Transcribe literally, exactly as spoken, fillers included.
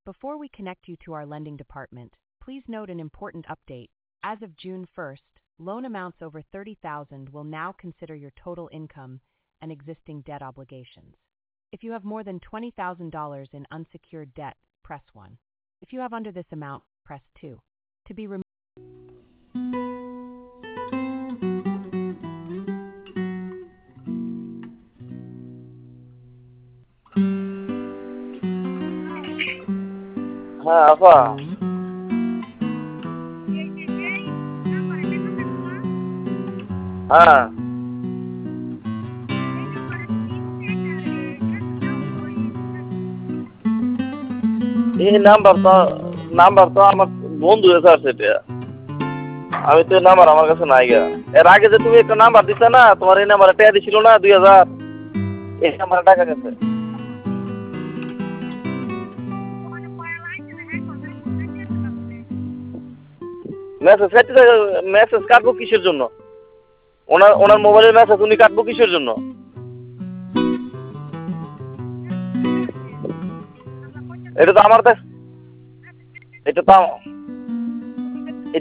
Before we connect you to our lending department, please note an important update. As of June first, loan amounts over thirty thousand dollars will now consider your total income and existing debt obligations. If you have more than twenty thousand dollars in unsecured debt, press one. If you have under this amount, press two. To be removed. হ্যাঁ আপা হ্যাঁ এই number তো number তো আমার বন্ধু এসে আছে এটা আমি তো নাম্বার আমার কাছে নাই গা এর আগে যে তুমি একটা নাম্বার দিছ না তোমার এই নাম্বারে টাকা দিছিল না দুই হাজার এই নাম্বারে টাকা গেছে মেসেজ কাটতে মেসেজ কাটবো কিসের জন্য ওনার ওনার মোবাইলের মেসেজ উনি কাটবো কিসের জন্য এটা তো আমার এটা তো